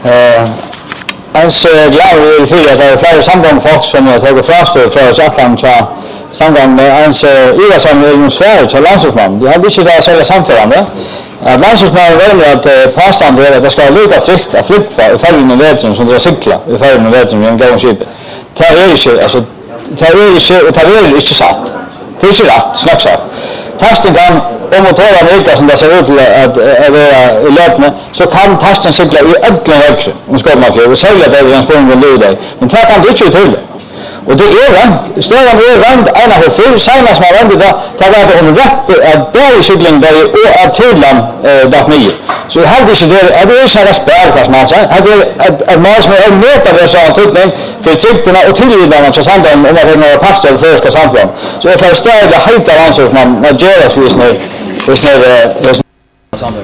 Hans glad i fyra, det är flera samgångsfolk som har tagit frastöd för oss Atlant till samgång med hans Ivarsson i Sverige till landslagsman. De hade inte det sälja samförande. Att landslagsmannen väljer att påstånd är att det ska vara lika tryggt att flytta i färgen och vädren som det är cykla i färgen och vädren i en gång skipet. Det är inte, alltså, det är inte satt. Det är inte rätt, snacksatt. Tasten kan, om motorerna ökar som det ser ut till att vara i löpande, så kan tasten cykla i ödlen högre om skåpmarkör och sälja det i en spång och luda. Men det kan det inte till. Och det är rent. Större är rent ena på fyr. Senast man vände det, det var det om rätt att bära cykling där och att tydlan datt nio. Så jag hade inte det, det är sådana spärkast man säger. Att man som är möta det så en tydning för tryckterna och tillgivarna så samtidigt om att det är några pastor för ska samfram. Så jag får ställa hejta ansvar man gör det för